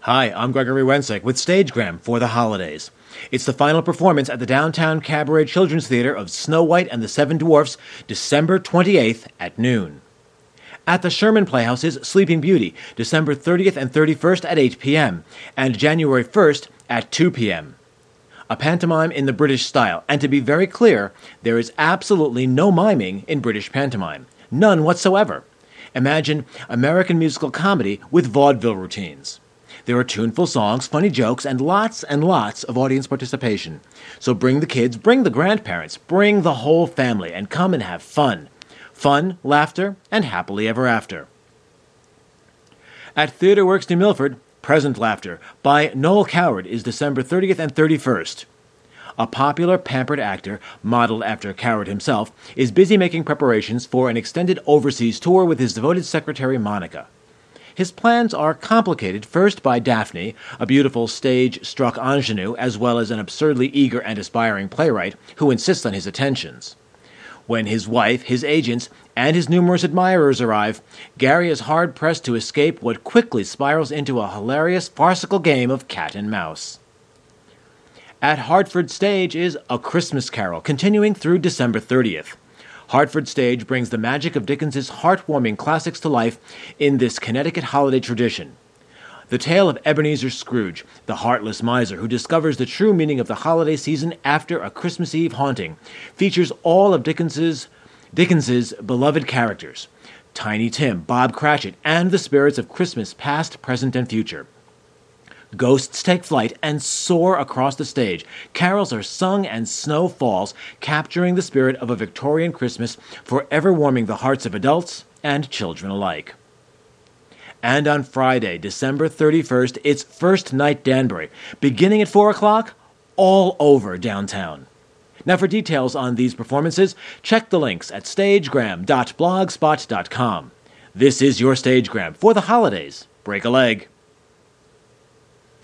Hi, I'm Gregory Wensick with Stagegram for the holidays. It's the final performance at the Downtown Cabaret Children's Theater of Snow White and the Seven Dwarfs, December 28th at noon. At the Sherman Playhouse is Sleeping Beauty, December 30th and 31st at 8 p.m., and January 1st at 2 p.m. A pantomime in the British style, and to be very clear, there is absolutely no miming in British pantomime. None whatsoever. Imagine American musical comedy with vaudeville routines. There are tuneful songs, funny jokes, and lots of audience participation. So bring the kids, bring the grandparents, bring the whole family, and come and have fun. Fun, laughter, and happily ever after. At Theatre Works New Milford, Present Laughter by Noel Coward is December 30th and 31st. A popular, pampered actor, modeled after Coward himself, is busy making preparations for an extended overseas tour with his devoted secretary, Monica. His plans are complicated first by Daphne, a beautiful stage-struck ingenue, as well as an absurdly eager and aspiring playwright who insists on his attentions. When his wife, his agents, and his numerous admirers arrive, Gary is hard-pressed to escape what quickly spirals into a hilarious, farcical game of cat and mouse. At Hartford Stage is A Christmas Carol, continuing through December 30th. Hartford Stage brings the magic of Dickens's heartwarming classics to life in this Connecticut holiday tradition. The tale of Ebenezer Scrooge, the heartless miser who discovers the true meaning of the holiday season after a Christmas Eve haunting, features all of Dickens's beloved characters, Tiny Tim, Bob Cratchit, and the spirits of Christmas past, present, and future. Ghosts take flight and soar across the stage. Carols are sung and snow falls, capturing the spirit of a Victorian Christmas, forever warming the hearts of adults and children alike. And on Friday, December 31st, it's First Night Danbury, beginning at 4 o'clock, all over downtown. Now for details on these performances, check the links at stagegram.blogspot.com. This is your Stagegram for the holidays. Break a leg.